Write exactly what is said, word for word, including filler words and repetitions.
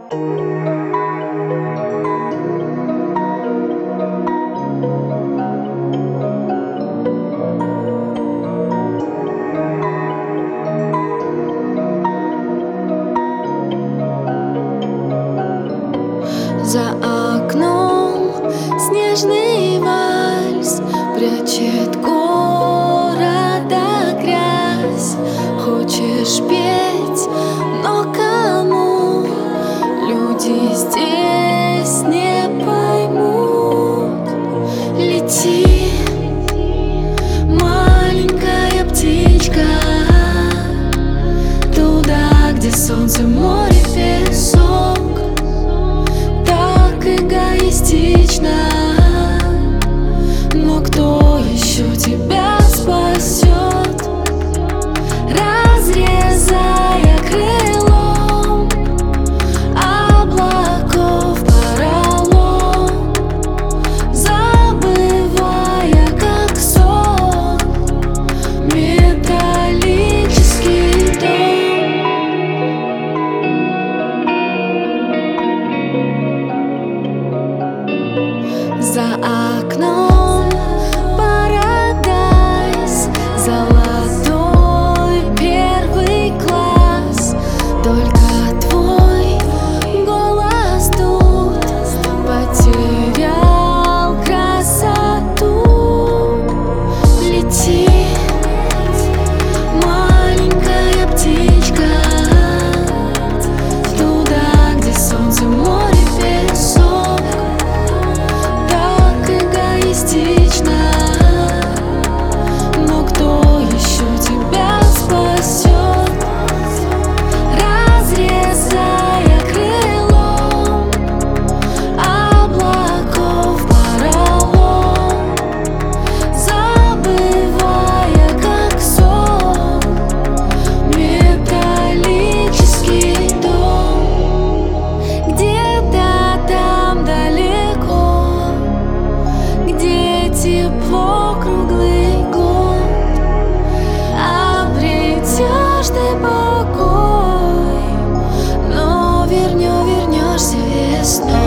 За окном снежный вальс прячет города грязь. Хочешь петь, но кому? Люди здесь не поймут. Лети, маленькая птичка, туда, где солнце, море, песок. Эгоистично, но кто еще тебя спасет? Разрезая крылом облаков поролон, забывая, как сон, металлический дом. За окном парадайз, золотой первый класс. Только твой голос тут потерял красоту. Лети, маленькая птичка, туда, где солнце, море, песок. Но кто еще тебя спасет? Разрезая крылом облаков поролон, забывая, как сон, металлический дом. Где-то там далеко, где тепло круглый год, обретешь ты покой, но вернё, вернешься весной.